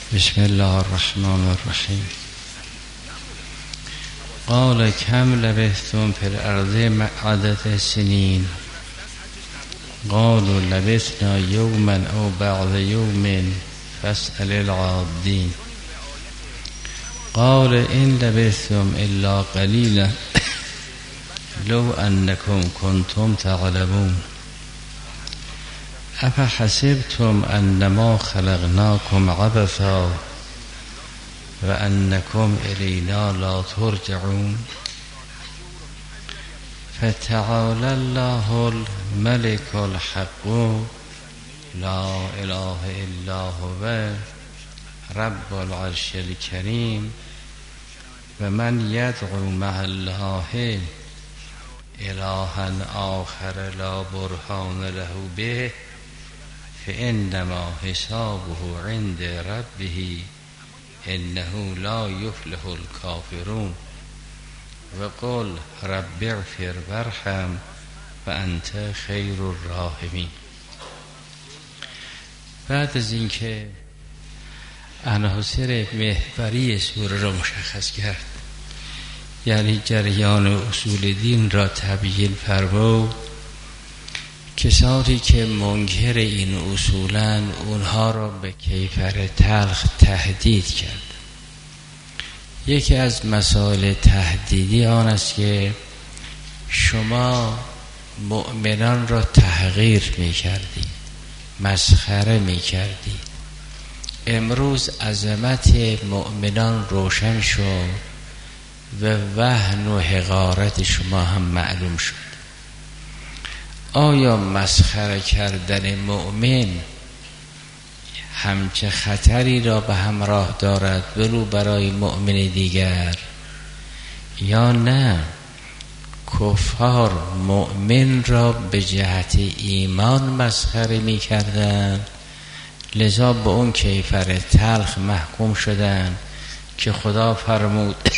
بسم الله الرحمن الرحیم. قال کم لبثتم فی الارض عدد سنین قالوا لبثنا یوما او بعض یوم فاسأل العادین قال ان لبثتم الا قلیلا لو انکم کنتم تعلمون افحسبتم انما خلقناكم عبثا وانکم الینا لا ترجعون فتعالى الله الملك الحق لا اله الا هو رب العرش الكريم و من یدعو مع الله الها آخر لا برهان له به فإنما حسابه عند ربه إنه لا يفلح الكافرون وقل رب اغفر وارحم وأنت خیر الراحمین. بعد از اینکه عناصر محوری سوره را مشخص کرد، یعنی جریان اصول دین را تبیین فرمود، کسانی که منکر این اصولن اونها را به کیفر تلخ تهدید کرد. یکی از مسائل تهدیدی آن است که شما مؤمنان را تحقیر می کردید، مسخره می کردید. امروز عظمت مؤمنان روشن شد و وهن و حقارت شما هم معلوم شد. آیا مسخره کردن مؤمن همچه خطری را به همراه دارد ولو برای مؤمن دیگر، یا نه کفار مؤمن را به جهت ایمان مسخره می کردن، لذا به اون کیفر تلخ محکوم شدن که خدا فرمود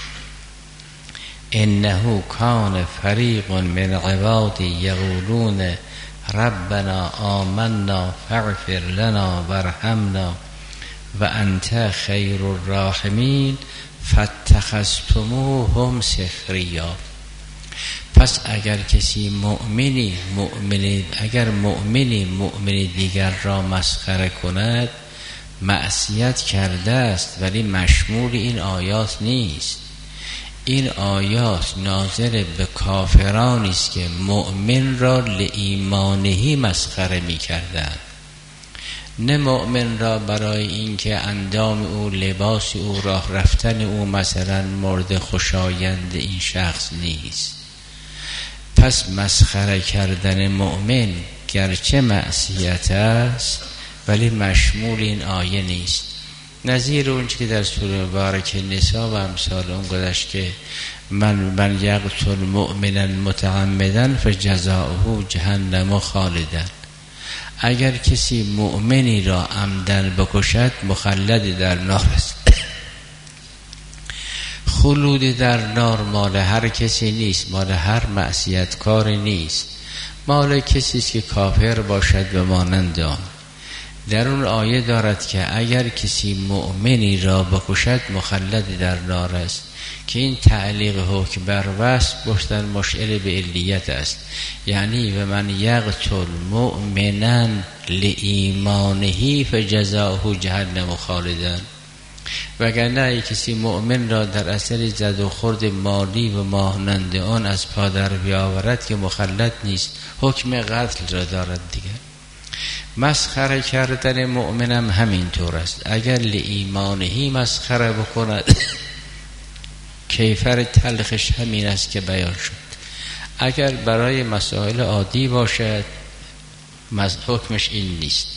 انه کان فریق من عبادی یقولون ربنا آمنا فاغفر لنا وارحمنا و انت خیر الراحمین فاتخذتموهم سخریا. پس اگر کسی مؤمنی دیگر را مسخره کند، معصیت کرده است، ولی مشمول این آیات نیست. این آیات ناظر به کافرانی است که مؤمن را لایمانهی مسخره می کردند، نه مؤمن را برای اینکه اندام او، لباس او، راه رفتن او مثلا مورد خوشایند این شخص نیست. پس مسخره کردن مؤمن گرچه معصیت است ولی مشمول این آیه نیست. نظیر اون که در سوره مبارکه نساء و امثال اون گذشت که من یقتل مؤمنا متعمدا فجزاؤه جهنم خالدا. اگر کسی مؤمنی را عمدن بکشد مخلد در نار است. خلود در نار مال هر کسی نیست، مال هر معصیت کاری نیست، مال کسی است که کافر باشد و مانند آن. در اون آیه دارد که اگر کسی مؤمنی را بکشد مخلد در نار است، که این تعلیق حکم بر وصف گفتن مشعر به علیت است، یعنی و من یقتل مؤمنا لایمانه فجزاؤه جهنم خالدا. وگرنه کسی مؤمن را در اثر زد و خورد مالی و مانند آن از پادر بیاورد که مخلد نیست، حکم قتل را دارد دیگر. مسخره کردن مؤمنم همین طور است. اگر لایمانهی مسخره بکند کیفر تلخش همین است که بیان شد. اگر برای مسائل عادی باشد حکمش این نیست.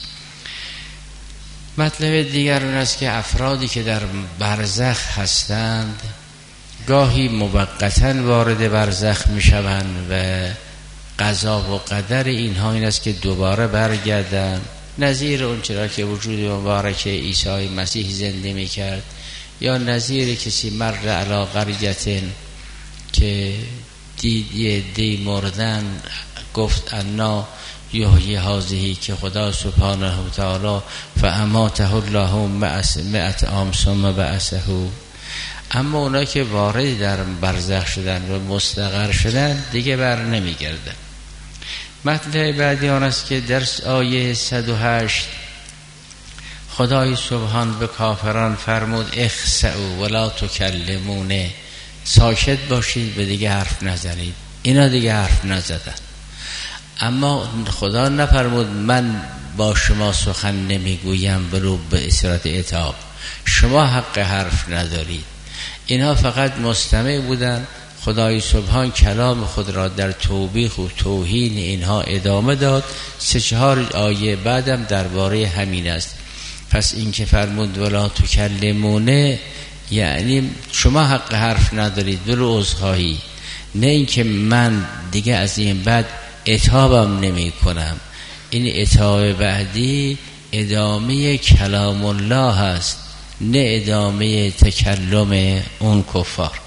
مطلب دیگر اون است که افرادی که در برزخ هستند گاهی موقتاً وارد برزخ می شوند و قضا و قدر اینها این است که دوباره برگردن، نظیر اون چرا که وجود مبارک عیسی مسیح زنده می کرد، یا نظیر کسی مر علی قریة که دی مردن گفت انا یحیی هذه که خدا سبحانه و تعالی فاماته الله 100 عام ثم بعثه. اما اونا که وارد در برزخ شدن و مستقر شدن دیگه بر نمیگردن. مطلب بعدی آن است که در آیه 108 خدای سبحان به کافران فرمود اخسئوا ولا تکلمون، ساکت باشید به دیگه حرف نزنید. اینا دیگه حرف نزدن، اما خدا نفرمود من با شما سخن نمیگویم به صورت عتاب، شما حق حرف ندارید. اینا فقط مستمع بودن. خدای سبحان کلام خود را در توبیخ و توهین اینها ادامه داد. 3-4 آیه بعدم درباره همین است. پس این که فرمود ولا تکلمونه یعنی شما حق حرف ندارید، برو عذرخواهی، نه اینکه من دیگه از این بعد عتابم نمی کنم. این عتاب بعدی ادامه کلام الله هست، نه ادامه تکلم اون کفار.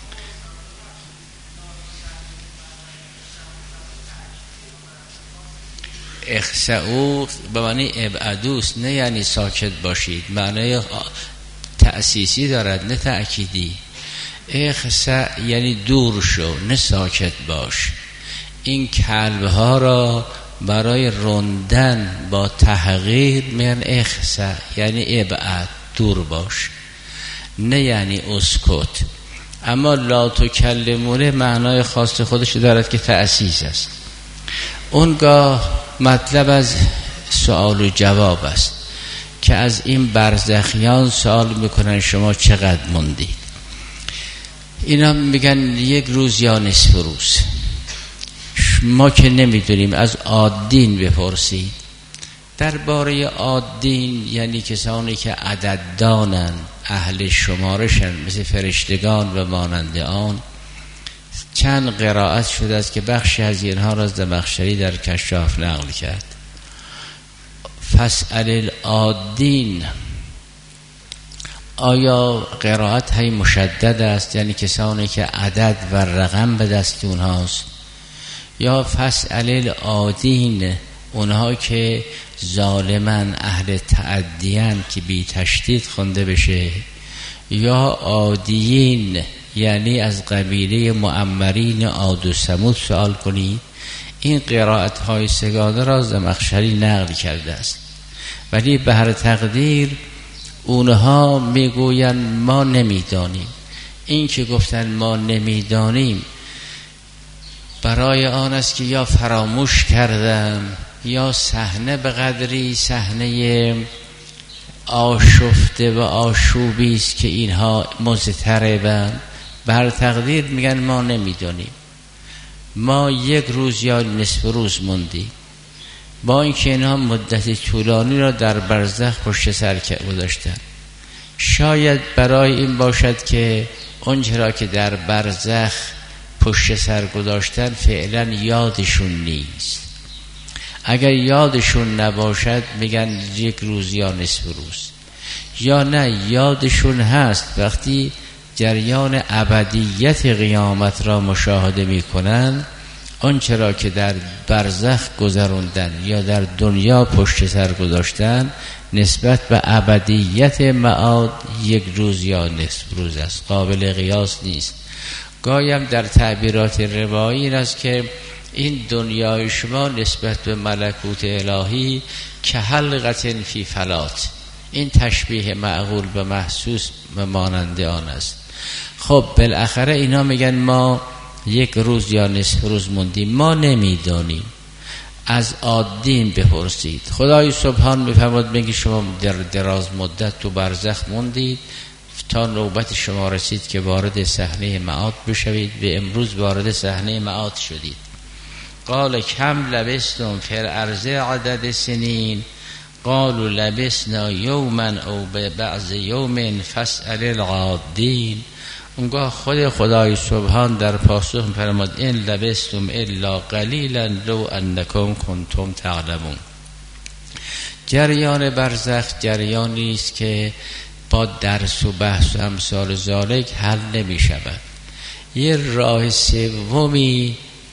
اخسئوا به معنی ابعدوست، نه یعنی ساکت باشید، معنی تأسیسی دارد نه تأکیدی. اخسأ یعنی دور شو، نه ساکت باش. این کلبها را برای رندن با تحقیر میگن اخسأ، یعنی ابعد، دور باش، نه یعنی اسکت. اما لا تکلمونه معنای خاص خودش دارد که تأسیس است. اونگاه مطلب از سوال و جواب است که از این برزخیان سوال میکنن شما چقدر موندید؟ اینا میگن 1 روز یا نصف روز. ما که نمیدونیم، از عادین بپرسید. درباره عادین یعنی کسانی که عدد دانن، اهل شمارشن، مثل فرشتگان و مانند آن، چند قرائت شده است که بخشی از اینها را زمخشری در کشاف نقل کرد. فاسأل العادین، آیا قرائت های مشدد است یعنی کسانی که عدد و رقم به دست اونهاست، یا فاسأل العادین اونها که ظالمن، اهل تعدیان که بی تشدید خونده بشه، یا عادیین یعنی از قبیله معمرین عاد و ثمود سوال کنید. این قرائت های سگانه را زمخشری نقل کرده است، ولی به هر تقدیر اونها میگویند ما نمیدانیم. این که گفتن ما نمیدانیم برای آن است که یا فراموش کردن، یا صحنه به قدری صحنه آشفته و آشوبی است که اینها مضطربند. بر تقدیر میگن ما نمیدونیم، ما 1 روز یا نصف روز موندیم، با اینکه اینها مدت طولانی را در برزخ پشت سر گذاشتن. شاید برای این باشد که اونچه را که در برزخ پشت سر گذاشتن فعلا یادشون نیست. اگر یادشون نباشد میگن 1 روز یا نصف روز، یا نه یادشون هست وقتی جریان ابدیت قیامت را مشاهده میکنن، آنچه را که در برزخ گذروندن یا در دنیا پشت سر گذاشتن نسبت به ابدیت معاد 1 روز یا نصف روز است، قابل قیاس نیست. گایم در تعبیرات روایی این است که این دنیای شما نسبت به ملکوت الهی که حلقة فی فلات، این تشبیه معقول به محسوس و مانند آن است. خب بالاخره اینا میگن ما 1 روز یا نصف روز موندیم، ما نمیدانیم، از عادین بپرسید. خدای سبحان میفرماد میگه شما در دراز مدت تو برزخ موندید تا نوبت شما رسید که وارد صحنه معاد بشوید، به امروز وارد صحنه معاد شدید. قال کم لبستم فی الارض عدد سنین، قالوا لبسنا یوما او بعض یوم فاسأل العادین. اونگاه خود خدای سبحان در پاسخ فرمود این لبستم الا قلیلا لو انکم کنتم تعلمون. جریان برزخ جریانی است که با درس و بحث و امثال ذالک حل نمی شود. یه راه سومی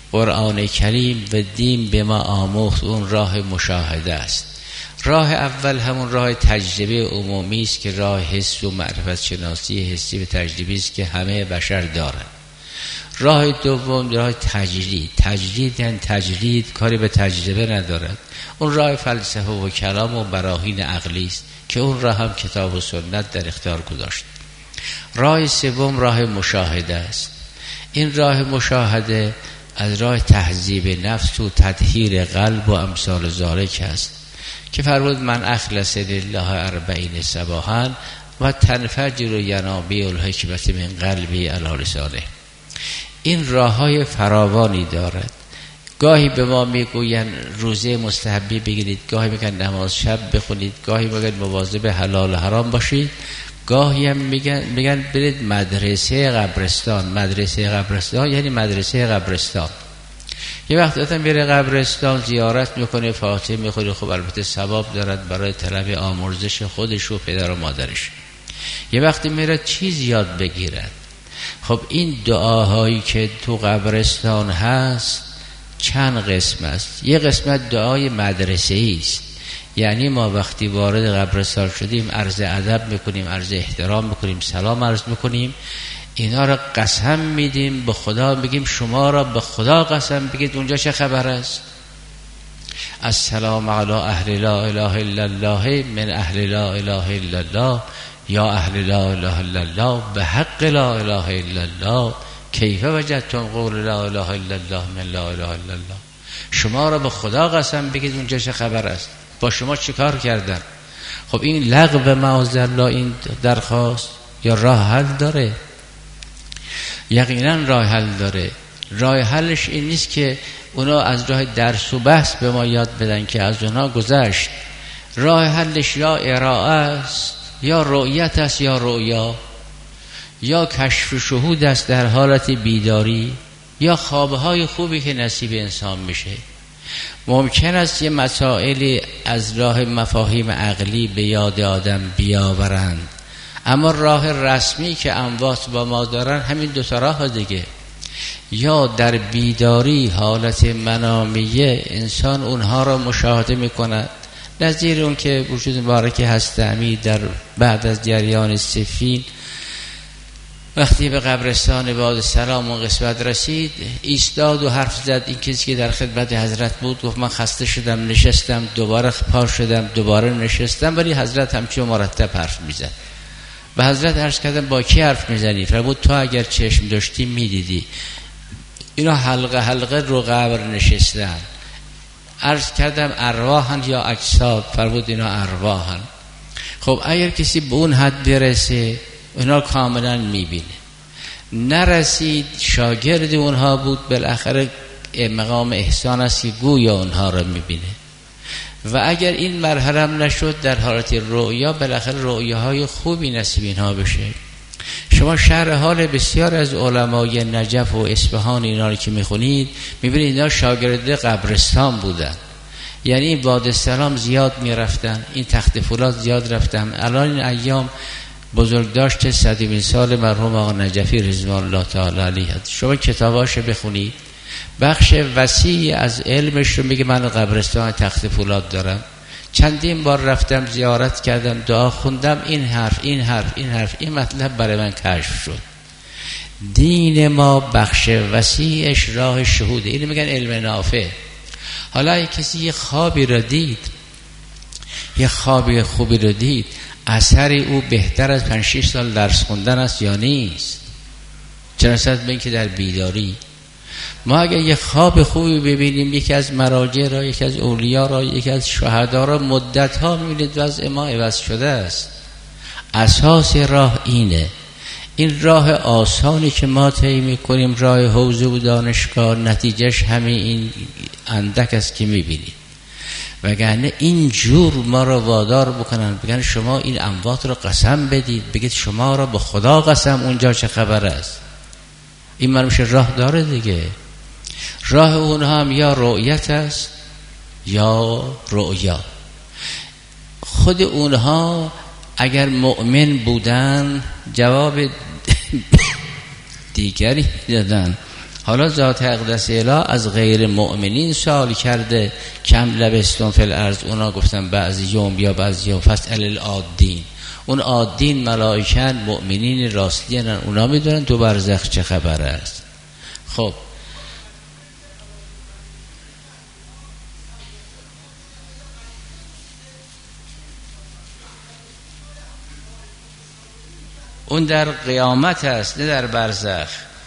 قرآن کریم و دین به ما آموخت اون راه مشاهده است. راه اول همون راه تجربه عمومی است که راه حس و معرفت شناسی حسی و تجربی است که همه بشر دارند. راه دوم راه تجرید یعنی تجرید کاری به تجربه ندارد، اون راه فلسفه و کلام و براهین عقلی است که اون راه هم کتاب و سنت در اختیار گذاشت. راه سوم راه مشاهده است. این راه مشاهده از راه تهذیب نفس و تطهیر قلب و امثال ذالک است که فرمود من اخلص لله 40 صباحا و تنفجر ینابیع الحکمت من قلبی علی لسانه. این راه‌های فراوانی دارد. گاهی به ما میگوین روزه مستحبی بگیرید، گاهی میگن نماز شب بخونید، گاهی میگن مواظب حلال و حرام باشید، گاهی هم میگن برید مدرسه قبرستان. مدرسه قبرستان یعنی مدرسه قبرستان. یه وقت آدم میره قبرستان زیارت میکنه، فاتحه میخونه، خب البته ثواب دارد برای طلب آمرزش خودش و پدر و مادرش. یه وقتی میره چیز یاد بگیرد. خب این دعاهایی که تو قبرستان هست چند قسم است. یه قسمت دعای مدرسه‌ای است، یعنی ما وقتی وارد قبرستان شدیم عرض ادب میکنیم، عرض احترام میکنیم، سلام عرض میکنیم، اینا را قسم میدیم به خدا، میگیم شما را به خدا قسم بگید اونجا چه خبر است. السلام علی اهل لا اله الا الله من اهل لا اله الا الله یا اهل لا اله الا الله به حق لا اله الا الله کیف وجدتم قول لا اله الا الله من لا اله الا الله. شما را به خدا قسم بگید اونجا چه خبر است، با شما چه کار کردن. خب این لغو معاذالله این درخواست یا راه حل داره؟ یقینا راه حل داره. راه حلش این نیست که اونا از راه درس و بحث به ما یاد بدن که از اونا گذشت. راه حلش یا ارائه است یا رؤیت است یا رؤیا یا کشف شهود است در حالت بیداری یا خوابهای خوبی که نصیب انسان میشه. ممکن است یه مسائلی از راه مفاهیم عقلی به یاد آدم بیاورند، اما راه رسمی که اموات با ما دارن همین دو تا راه دیگه. یا در بیداری حالت منامیه انسان اونها را مشاهده میکند، نظیر اون که وجود مبارک هست امید در بعد از جریان سفین وقتی به قبرستان باد سلام و قسمت رسید ایستاد و حرف زد. این کسی که در خدمت حضرت بود گفت من خسته شدم نشستم، دوباره پا شدم دوباره نشستم، ولی حضرت همچون مرتب حرف میزد. به حضرت عرض کردم با کی حرف میزنی؟ فرمود تو اگر چشم داشتی میدیدی اینا حلقه حلقه رو قبر نشستن. عرض کردم ارواحن یا اجساد؟ فرمود اینا ارواحن. خب اگر کسی به اون حد برسه اینا کاملا میبینه. نرسید شاگرد اونها بود، بالاخره مقام احسان است که گویا اونها رو میبینه. و اگر این مرحله نشد در حالت رؤیا بالاخره رؤیاهای خوبی نصیب اینها بشه. شما شرح حال بسیار از علمای نجف و اصفهان اینا رو که میخونید میبینید اینا شاگرد قبرستان بودن، یعنی این باد سلام زیاد میرفتن، این تخت فولاد زیاد رفتن. الان این ایام بزرگداشت 100 سال مرحوم آقا نجفی رضوان الله تعالی علیه شما کتاباشو بخونید، بخش وسیعی از علمش رو میگه. من قبرستان تخت فولاد دارم، چندین بار رفتم زیارت کردم، دعا خوندم، این حرف این مطلب برای من کشف شد. دین ما بخش وسیعش راه شهوده، اینو میگن علم نافع. حالا اگه کسی یه خوابی رو دید، یه خوابی خوبی رو دید، اثر او بهتر از 5-6 سال درس خوندن است یا نیست؟ چرا نسبت به این که در بیداری ما اگر یه خواب خوبی ببینیم، یکی از مراجع را، یکی از اولیا را، یکی از شهدا را مدت ها میبینید وضع ما عوض شده است. اساس راه اینه. این راه آسانی که ما طی میکنیم راه حوزه و دانشگاه، نتیجهش همین این اندک است که میبینید. وگرنه این جور ما را وادار بکنن بگن شما این اموات را قسم بدید، بگید شما را به خدا قسم اونجا چه خبر است. این مرموش راه داره دیگه. راه اونها هم یا رؤیت است یا رؤیا. خود اونها اگر مؤمن بودن جواب دیگری دادن. حالا ذات اقدس اله از غیر مؤمنین سوال کرده کم لبستون فی الارض، اونا گفتن بعضی یوم یا بعضی یوم، فاسأل العادین. اون عادین ملائکه مؤمنین راستین، اونا میدونن تو برزخ چه خبر است. خب اون در قیامت است نه در برزخ،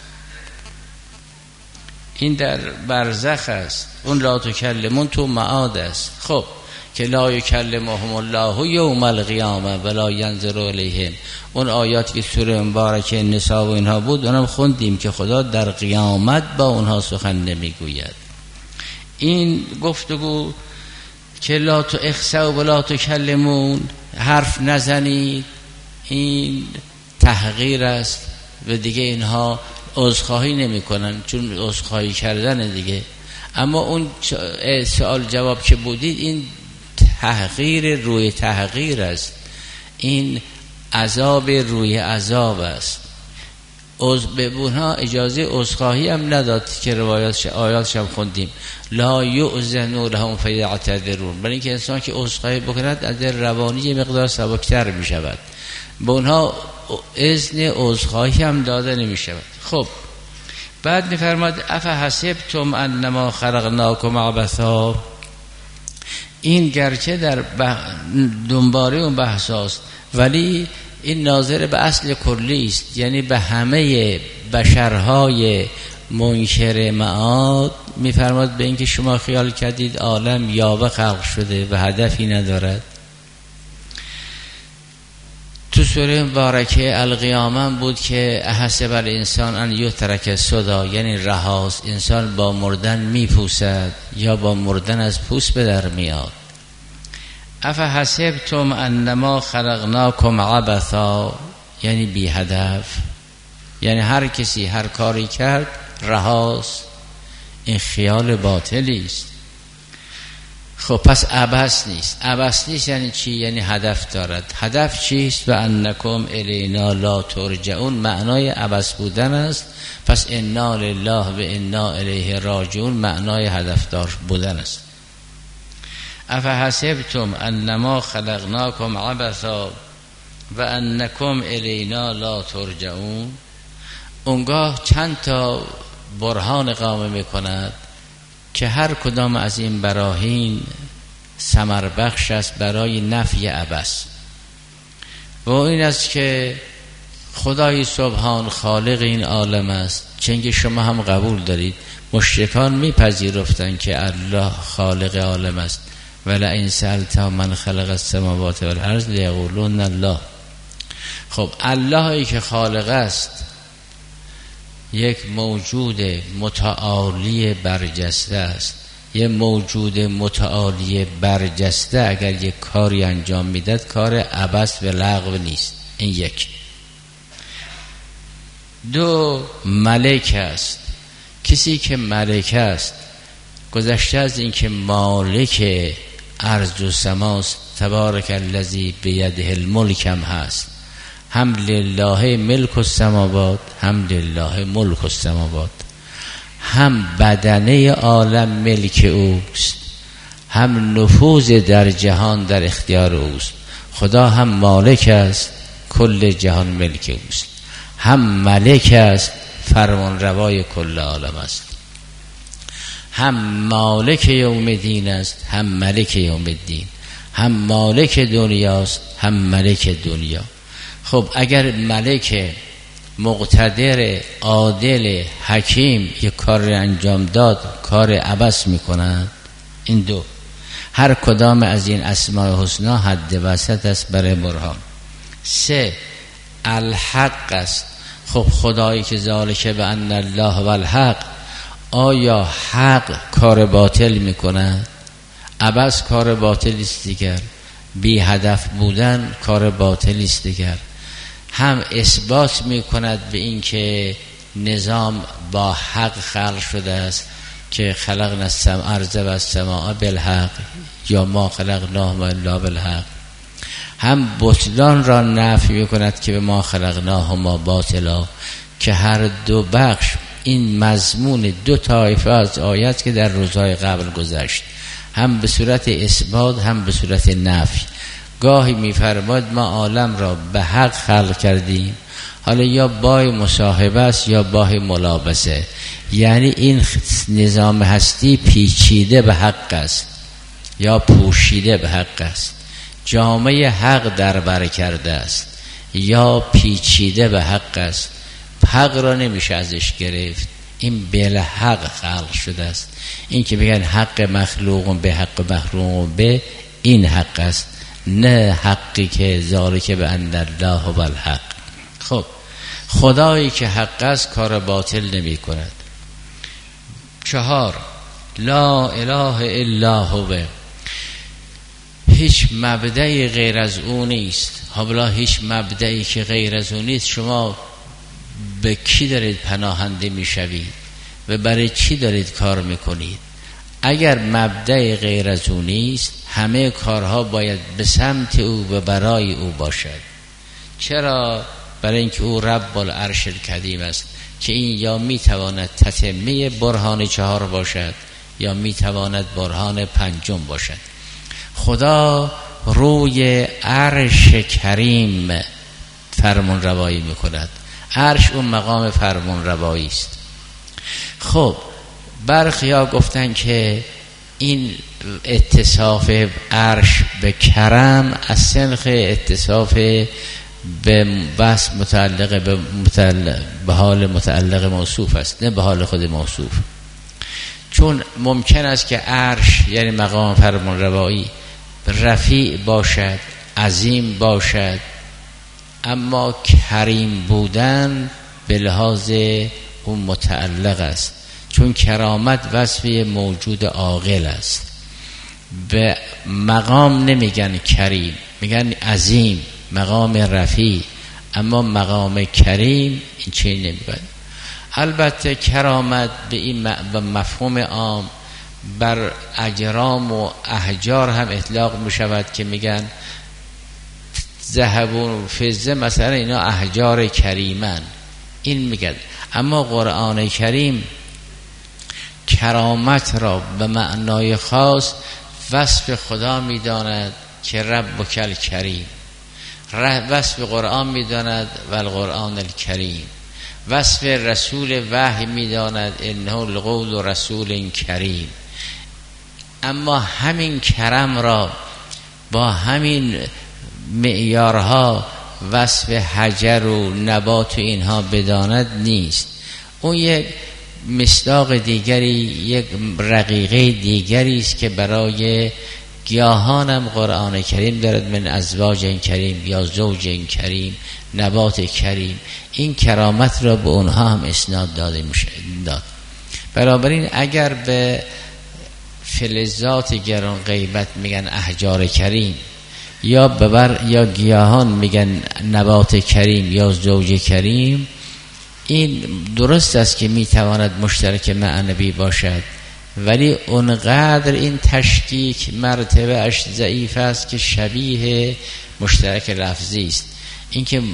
این در برزخ است. اون لا تکلمون تو معاد است. خب که لا یکلمهم الله یوم القیامه ولا ینظر الیهم، اون آیاتی که سوره مبارکه نساء و اینها بود اونم خوندیم که خدا در قیامت با اونها سخن نمیگوید. این گفتگو که لا تو اخسأوا ولا تکلمون، حرف نزنید، این تحقیر است و دیگه اینها عذرخواهی نمیکنن، چون عذرخواهی کردن دیگه. اما اون سوال جواب که بودید این تحقیر روی تحقیر است، این عذاب روی عذاب است. به اونها اجازه عذرخواهی هم نداد که آیاتش هم خوندیم لا یؤذن لهم فیعتذرون، برای اینکه انسان که عذرخواهی بکند از روانی مقدار سبکتر می شود، به اونها اذن عذرخواهی هم داده نمی شود. خب بعد می فرماد افحسبتم انما خلقناکم عبثا، این گرچه در دنباره اون بحث است ولی این ناظر به اصل کلی است، یعنی به همه بشرهای منکر معاد. میفرماد به اینکه شما خیال کردید عالم یاوه خلق شده و هدفی ندارد. تو سوره مبارکه القیامه بود که احسب الانسان ان یترک سدی، یعنی رهاست، انسان با مردن میپوسد یا با مردن از پوست به در میاد. افحسبتم انما خلقناکم عبثا، یعنی بی هدف، یعنی هر کسی هر کاری کرد رهاست، این خیال باطلی است. خب پس عبث نیست. عبث نیست یعنی چی؟ یعنی هدف دارد. هدف چیست؟ و انکم الینا لا ترجعون، معنای عبث بودن است. پس انا لله و انا الیه راجعون معنای هدفدار بودن است. افحسبتم انما خلقناکم عبثا و انکم الینا لا ترجعون، اونگاه چند تا برهان قائم میکند که هر کدام از این براهین ثمر بخش است برای نفی عبث. و این است که خدای سبحان خالق این عالم است، چنگه شما هم قبول دارید. مشرکان میپذیرفتند که الله خالق عالم است، ولئن سألتهم من خلق السماوات والارض لیقولون الله. خب اللهی که خالق است، یک موجود متعالی برجسته است. یک موجود متعالی برجسته اگر یک کاری انجام میداد کار عبث و لغو نیست. این یک. دو، ملک است. کسی که ملک است، گذشته از این که مالک ارض و سماست، تبارک الذی بیده الملک هم هست، هم لله ملک السماوات هم لله ملک السماوات، هم بدنه عالم ملک اوست، هم نفوذ در جهان در اختیار اوست. خدا هم مالک است، کل جهان ملک اوست، هم ملک است، فرمان روای کل عالم است، هم مالک یوم الدین است، هم ملک یوم الدین، هم مالک دنیاست، هم ملک دنیا. خب اگر ملک مقتدر عادل حکیم یک کار انجام داد، کار عبث میکنند. این دو، هر کدام از این اسماء حسنا حد وسط است برای برهان. سه، الحق است. خب خدایی که ذالک بان الله و الحق، آیا حق کار باطل میکند؟ عبث کار باطل است دیگر، بی هدف بودن کار باطل است دیگر. هم اثبات میکند به این که نظام با حق خلق شده است که خلقنا الارض و السماء بالحق یا ما خلقناهما الا بالحق. هم بطلان را نفی میکند که به ما خلقناهما باطلا، که هر دو بخش این مضمون دو طایفه از آیات که در روزهای قبل گذشت، هم به صورت اثبات هم به صورت نفی. گاهی می‌فرماید ما عالم را به حق خلق کردیم، حالا یا بای مصاحبه است یا بای ملابسه، یعنی این نظام هستی پیچیده به حق است یا پوشیده به حق است، جامعه حق در بر کرده است یا پیچیده به حق است. حق را نمیشه ازش گرفت، این بل حق خلق شده است. این که بگن حق مخلوق به حق مخلوق به، این حق است، نه حقی که ذالک به ان الله هو الحق. خب خدایی که حق است کار باطل نمی کند. 4 لا اله الا هو، هیچ مبدعی غیر از او نیست. حالا هیچ مبدعی که غیر از او نیست، شما به کی دارید پناهنده میشوید و برای چی دارید کار میکنید؟ اگر مبدع غیر از او نیست، همه کارها باید به سمت او و برای او باشد. چرا؟ برای اینکه او رب العرش الکریم است که این یا میتواند تتمه برهان 4 باشد یا میتواند برهان 5 باشد. خدا روی عرش کریم فرمان روایی میکند. عرش اون مقام فرمان روایی است. خب برخیا گفتن که این اتصاف عرش به کرم از سنخ اتصاف به بس متعلق به حال متعلق موصوف است، نه به حال خود موصوف. چون ممکن است که عرش یعنی مقام فرمان روایی رفیع باشد، عظیم باشد، اما کریم بودن به لحاظ اون متعلق است، چون کرامت وصف موجود عاقل است. به مقام نمیگن کریم، میگن عظیم، مقام رفیع، اما مقام کریم این چیزی نمیگن. البته کرامت به این مفهوم عام بر اجرام و احجار هم اطلاق می شود که میگن ذهب و فضه مثلا اینا احجار کریمن، این میگن. اما قرآن کریم کرامت را به معنای خاص وصف خدا میداند که رب کل کریم، وصف قرآن میداند و القرآن الکریم، وصف رسول وحی میداند انه القول رسول کریم. اما همین کرم را با همین معیارها وصف حجر و نبات و اینها بداند نیست. اون یک مصداق دیگری، یک رقیقه دیگری است که برای گیاهانم قرآن کریم دارد، من ازواج کریم یا زوج کریم، نبات کریم. این کرامت را به اونها هم اسناد داده میشه. بنابراین اگر به فلزات گران غیبت میگن احجار کریم، یا یا گیاهان میگن نبات کریم یا زوج کریم، این درست است که میتواند مشترک معنوی باشد، ولی اونقدر این تشکیک مرتبه اش ضعیف است که شبیه مشترک لفظی است. این که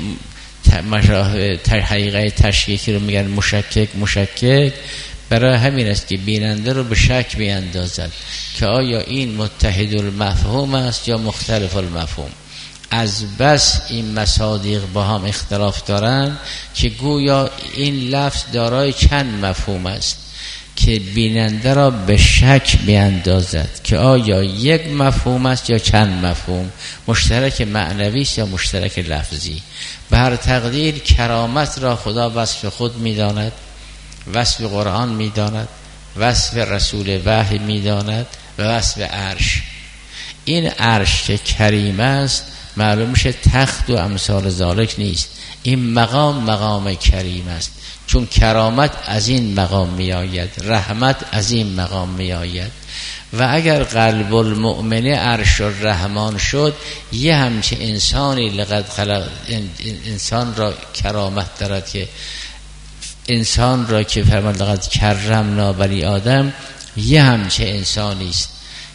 حقیقه تشکیکی رو میگن مشکک، برای همین است که بیننده رو به شک میاندازد که آیا این متحد المفهوم است یا مختلف المفهوم. از بس این مصادیق با هم اختلاف دارند که گویا این لفظ دارای چند مفهوم است که بیننده را به شک میاندازد که آیا یک مفهوم است یا چند مفهوم، مشترک معنوی است یا مشترک لفظی. به هر تقدیر کرامت را خدا وصف خود میداند، وصف قرآن میداند، وصف رسول وحی میداند و وصف عرش. این عرش که کریم است معلوم میشه تخت و امثال ذالک نیست. این مقام کریم است، چون کرامت از این مقام می آید، رحمت از این مقام می آید. و اگر قلب المؤمن عرش الرحمن شد، یه همچه انسانی لقد خلق، انسان را کرامت دارد که انسان را که فرمان لقد کرمنا بنی آدم، یه همچه انسانی است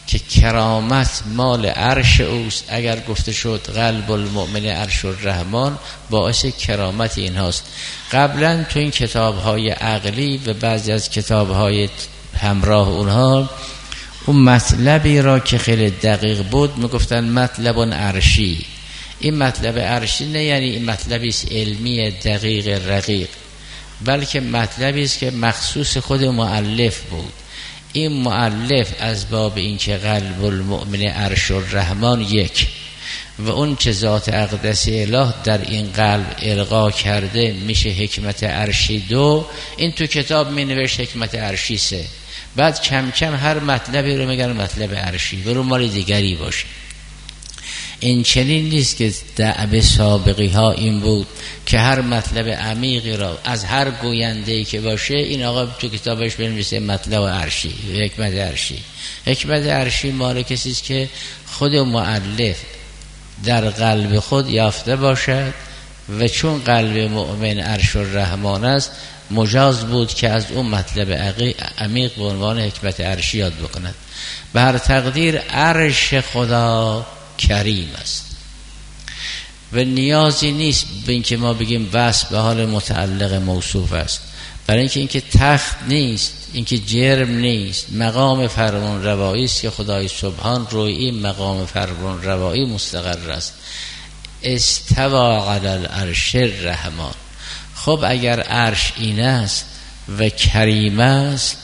که کرامت مال عرش اوست. اگر گفته شد قلب المؤمن عرش الرحمن، باعث کرامت این هاست. قبلا تو این کتاب‌های عقلی و بعضی از کتاب‌های همراه اونها اون مطلبی را که خیلی دقیق بود میگفتن مطلب عرشی. این مطلب عرشی نه یعنی این مطلبی است علمی دقیق رقیق، بلکه مطلبی است که مخصوص خود مؤلف بود. این مؤلف از باب این که قلب المؤمن عرش الرحمن یک و اون چه ذات اقدس اله در این قلب القا کرده میشه حکمت عرشی دو. این تو کتاب می نوشت حکمت عرشی سه. بعد کم کم هر مطلبی رو میگن مطلب عرشی، برو مال دیگری باشه. این چنین نیست که دعوه سابقی ها این بود که هر مطلب عمیقی را از هر گوینده‌ای که باشه این آقا تو کتابش بنویسه مطلب عرشی، حکمت عرشی. حکمت عرشی مال کسی است که خود مؤلف در قلب خود یافته باشد و چون قلب مؤمن عرش الرحمن است مجاز بود که از اون مطلب عمیق به عنوان حکمت عرشی یاد بکند. به هر تقدیر عرش خدا کریم است و نیازی نیست به اینکه ما بگیم وصف به حال متعلق موصوف است، برای اینکه تخت نیست، اینکه جرم نیست، مقام فرمان روایی است که خدای سبحان روی این مقام فرمان روایی مستقر است. استوى علی العرش الرحمن. خب اگر عرش این است و کریم است،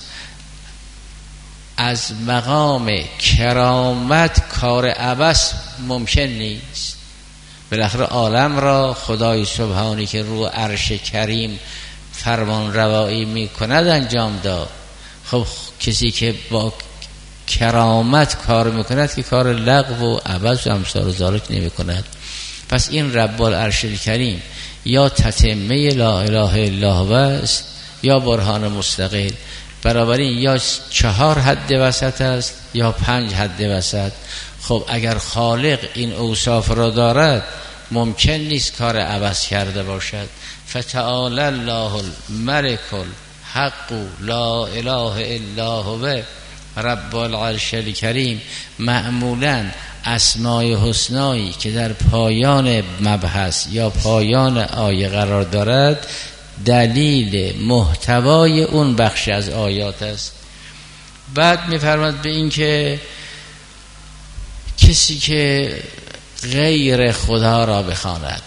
از مقام کرامت کار عبث ممکن نیست. بالاخره عالم را خدای سبحانی که رو عرش کریم فرمان روایی می کند انجام داد. خب کسی که با کرامت کار می کند که کار لغو و عبث و امثال ذالک نمی کند. پس این رب العرش کریم یا تتمه لا اله الا هو است یا برهان مستقل. بنابراین یا 4 حد وسط است یا 5 حد وسط. خب اگر خالق این اوصاف را دارد ممکن نیست کار عبث کرده باشد. فتعالی الله الملک الحق لا اله الا هو رب العرش الکریم. معمولا اسمای حسنایی که در پایان مبحث یا پایان آیه قرار دارد دلیل محتوای اون بخش از آیات است. بعد می‌فرماد به این که کسی که غیر خدا را بخواند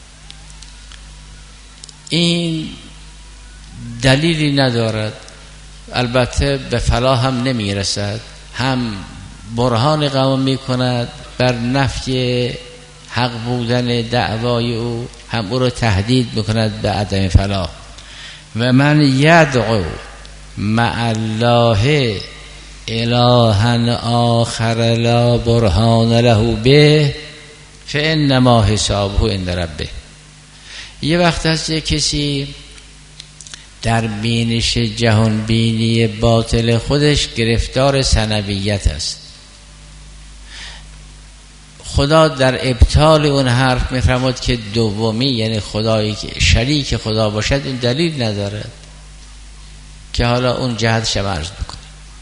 این دلیلی ندارد، البته به فلاح هم نمیرسد، هم برهان قوم میکند بر نفی حق بودن دعوای او، هم او را تهدید میکند به عدم فلاح. و من یدعو مع الله الها آخر لا برهان له به فانما حسابه عند ربه. یه وقت هست یه کسی در بینش جهان بینی باطل خودش گرفتار ثنویت است. خدا در ابطال اون حرف میفرماد که دومی یعنی خدایی که شریک خدا باشد این دلیل ندارد که حالا اون جهت عرض بکنه.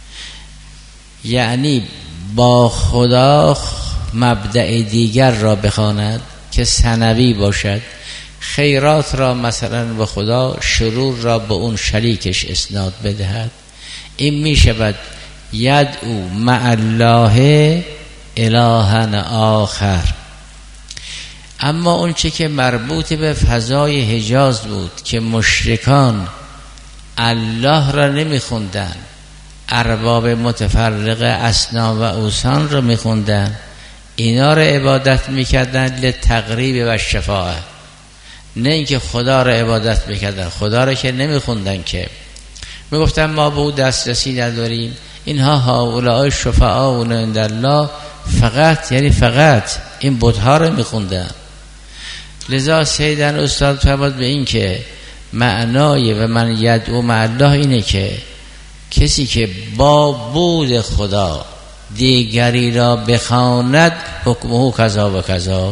یعنی با خدا مبدأ دیگر را بخواند که ثنوی باشد، خیرات را مثلا به خدا، شرور را به اون شریکش اسناد بدهد، این می شود یدعو مع الله الها آخر. اما اون چه که مربوط به فضای حجاز بود که مشرکان الله را نمی خوندن، ارباب متفرقه اصنام و اوثان را می خوندن، اینا را عبادت می کردن لتقریب و شفاعه، نه اینکه خدا را عبادت میکردن. خدا را که نمیخوندن، که میگفتن ما به او دسترسی نداریم. اینها هؤلاء شفعاؤنا عند الله، فقط یعنی فقط این بت‌ها را میخوندن. لذا سیدن استاد فرمود به این که معنای و من یدعو مع الله اینه که کسی که با بود خدا دیگری را بخواند حکمه کذا و کذا.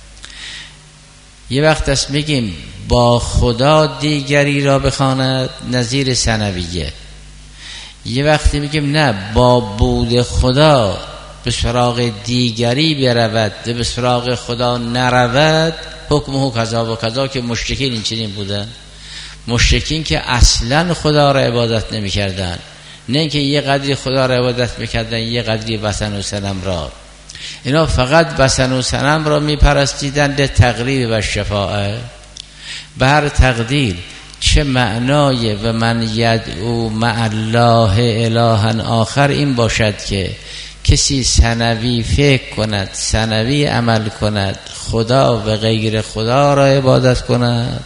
یه وقت است میگیم با خدا دیگری را بخواند نظیر ثنویه، یه وقتی میگیم نه، با بود خدا به سراغ دیگری برود و به سراغ خدا نرود، حکمه کذا و کذا، که مشرکین این چنین بودن. مشرکین که اصلا خدا را عبادت نمی کردن، نه اینکه یه قدری خدا را عبادت میکردن یه قدری وثن و صنم را. اینا فقط وثن و صنم را میپرستیدن به تقریب و شفاعه. به هر تقدیر چه معنای و من یدعو مع الله الها آخر این باشد که کسی ثنوی فکر کند، ثنوی عمل کند، خدا و غیر خدا را عبادت کند،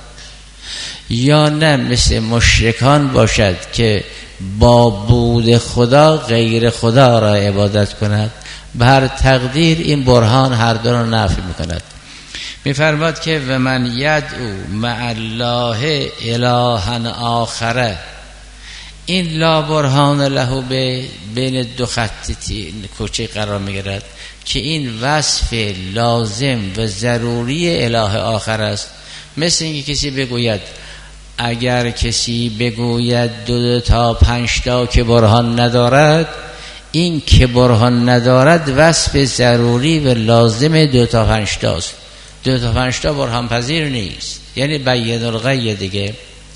یا نه مثل مشرکان باشد که با بود خدا غیر خدا را عبادت کند. به هر تقدیر این برهان هر دو را نفی میکند. میفرماد که و من یدعو مع الله الها آخره، این لا برهان له به بین دو خط کوچه قرار میگیرد که این وصف لازم و ضروری اله آخر است. مثل اینکه کسی بگوید، اگر کسی بگوید 2 تا 5 تا که برهان ندارد، این که برهان ندارد وصف ضروری و لازم 2 تا 5 تاست. 2 تا 5 تا برهان پذیر نیست، یعنی بین الغی دیگه.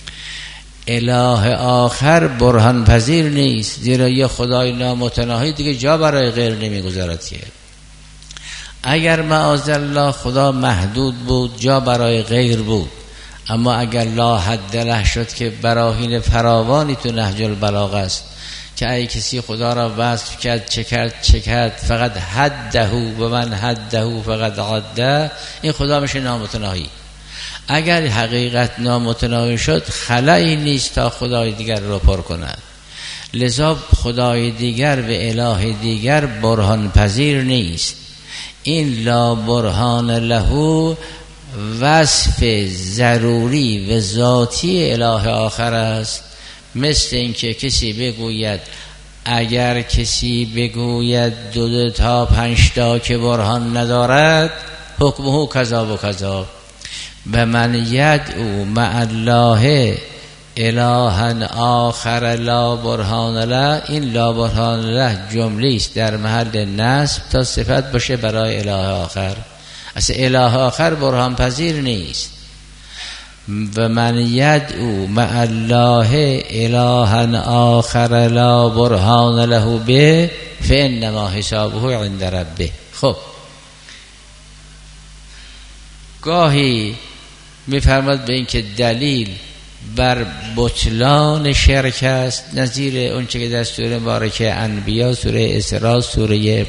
اله آخر برهان پذیر نیست، زیرا یه خدای نامتناهی دیگه جا برای غیر نمیگذارد. که اگر معاذالله خدا محدود بود جا برای غیر بود، اما اگر لا حد له شد که براهین فراوانی تو نهج البلاغه است که ای کسی خدا را وصف کرد چه کرد فقط حده و من حده فقط عده، این خدا میشه نامتناهی. اگر حقیقت نامتناهی شد خلایی نیست تا خدای دیگر رو پر کند. لذا خدای دیگر و اله دیگر برهان پذیر نیست. این لا برهان له وصف ضروری و ذاتی اله آخر است. مثل اینکه کسی بگوید، اگر کسی بگوید 2 تا 5 تا که برهان ندارد، حکمه کذا و کذا. و من یدعو مع الله الها آخر لا برهان له، این لا برهان له جمله است در محل نصب تا صفت باشه برای اله آخر. اصلا اله آخر برهان پذیر نیست. و من یدعو مع الله الها آخر لا برهان له به فانما حسابه عند ربه. خب گاهی میفرماد به این که دلیل بر بطلان شرک است، نظیر اون چه که در سوره مبارکه انبیا، سوره اسراء، سوره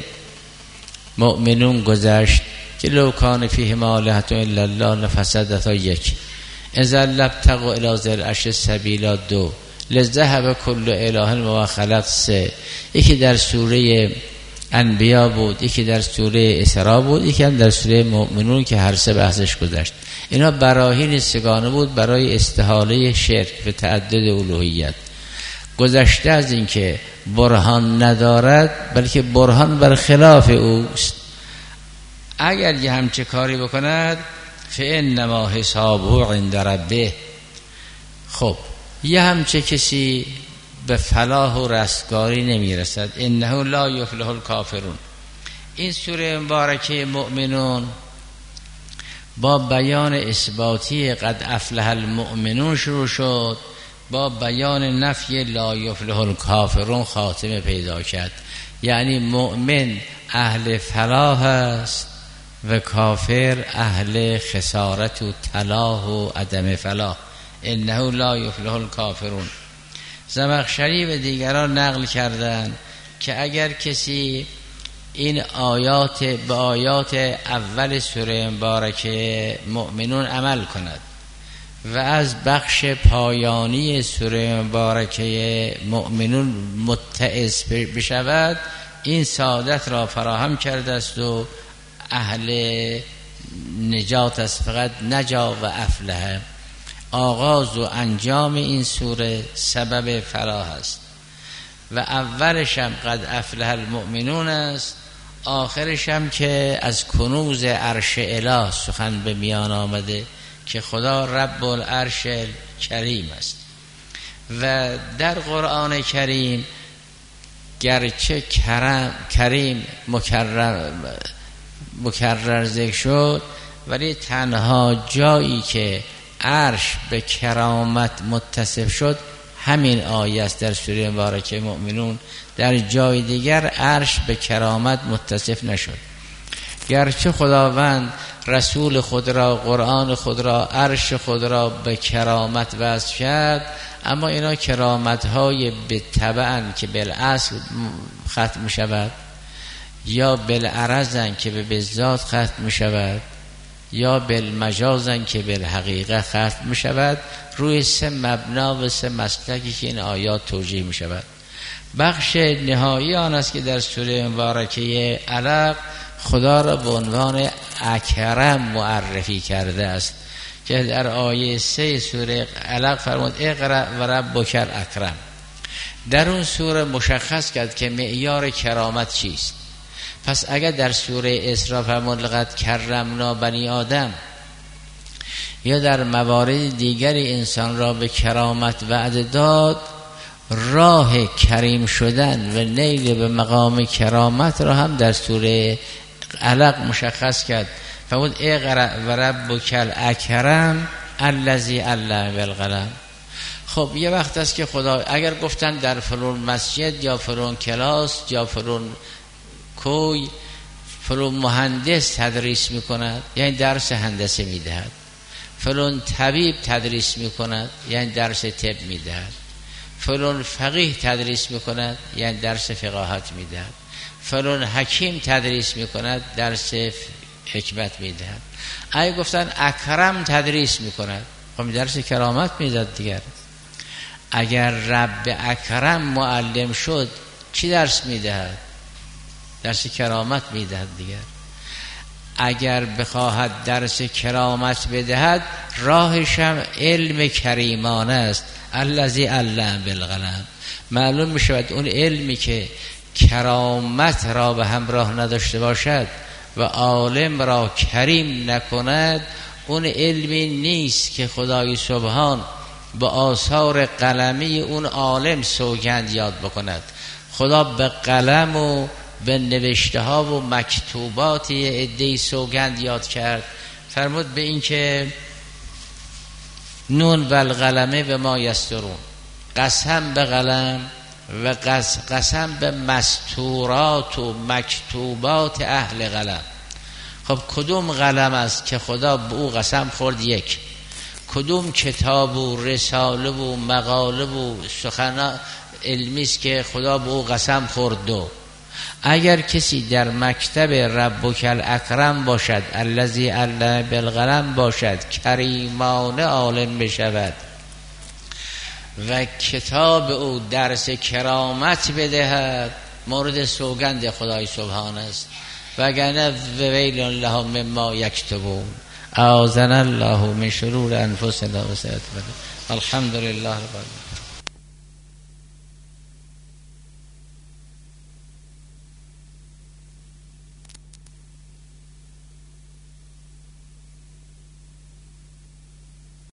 مؤمنون گذشت که لو کان فیهما آلهة الا الله لفسدتا، 1 اذا لابتغوا الی ذی العرش سبیلا، 2 لذهب کل اله ما خلق، 3 یکی در سوره انبیا بود، یکی در سوره اسراء بود، یکی هم در سوره مؤمنون که هر 3 بحثش گذشت. اینا براهین سگانه بود برای استحاله شرک و تعدد الوهیت. گذشته از این که برهان ندارد، بلکه برهان بر خلاف اوست. اگر یه همچه کاری بکند فانما حسابه عند ربه. خب یه همچه کسی به فلاح و رستگاری نمیرسد. انه لا یفلح الکافرون. این سوره مبارکه مؤمنون با بیان اثباتی قد افلح المؤمنون شروع شد، با بیان نفی لا یفلح الکافرون خاتمه پیدا کرد. یعنی مؤمن اهل فلاح است و کافر اهل خسارت و تلاح و عدم فلاح. انه لا یفلح الکافرون. زمخشری و دیگران نقل کردند که اگر کسی این آیات به آیات اول سوره مبارکه مؤمنون عمل کند و از بخش پایانی سوره مبارکه مؤمنون متعظ بشود، این سعادت را فراهم کرده است و اهل نجات است. فقط نجا و افلح. آغاز و انجام این سوره سبب فلاح است و اولش هم قد افلح المؤمنون است، آخرش هم که از کنوز عرش اله سخن به میان آمده که خدا رب العرش کریم است. و در قرآن کریم گرچه کریم مکرر ذکر شد، ولی تنها جایی که عرش به کرامت متصف شد همین آیه است در سوره مبارکه مؤمنون. در جای دیگر عرش به کرامت متصف نشد. گرچه خداوند رسول خود را، قرآن خود را، عرش خود را به کرامت وصف کرد، اما اینا کرامت های به تبعن که بالاصل ختم می شود، یا بالعرضن که به بالذات ختم می شود، یا بالمجازن که بالحقیقه ختم می شود. روی 3 مبنا و 3 مسلکی که این آیات توجیه می شود. بخش نهایی آن است که در سوره مبارکه علق خدا را به عنوان اکرم معرفی کرده است، که در آیه 3 سوره علق فرمود اقرأ و ربک الاکرم. در اون سوره مشخص کرد که معیار کرامت چیست. پس اگر در سوره اسراء فرمود لقد کرمنا بنی آدم، یا در موارد دیگری انسان را به کرامت وعده داد، راه کریم شدن و نیل به مقام کرامت را هم در سوره علق مشخص کرد. فرمود اقرأ و ربک الاکرم الذی علم بالقلم. خب یه وقت است که خدا اگر گفتن در فلان مسجد یا فلان کلاس یا فلان کوی فلان مهندس تدریس میکند، یعنی درس هندسه میدهد. فلان طبیب تدریس میکند، یعنی درس طب میدهد. فلان فقیه تدریس میکند، یعنی درس فقاهت میدهد. فلان حکیم تدریس میکند، درس حکمت میدهد. اگه گفتن اکرم تدریس میکند، خب درس کرامت میداد دیگر. اگر رب اکرم معلم شد چی درس میدهد؟ درس کرامت میدهد دیگر. اگر بخواهد درس کرامت بدهد، راهش هم علم کریمانه است، الذی علم بالقلم. معلوم میشود اون علمی که کرامت را به همراه نداشته باشد و عالم را کریم نکند، اون علمی نیست که خدای سبحان به آثار قلمی اون عالم سوگند یاد بکند. خدا به قلم و به نوشته ها و مکتوبات عده‌ای سوگند یاد کرد. فرمود به این که نون و القلم و ما یسطرون، قسم به قلم و قسم به مستورات و مکتوبات اهل قلم. خب کدوم قلم است که خدا به او قسم خورد؟ یک. کدوم کتاب و رساله و مقاله و سخن علمی است که خدا به او قسم خورد؟ دو. اگر کسی در مکتب ربک الاکرم باشد، الذی علم بالقلم باشد، کریمانه عالم بشود و کتاب او درس کرامت بدهد، مورد سوگند خدای سبحانه است. وگرنه ویل لهم مما یکتبون، اعاذنا الله من شرور انفسنا و سیئات اعمالنا. الحمدلله رب العالمین.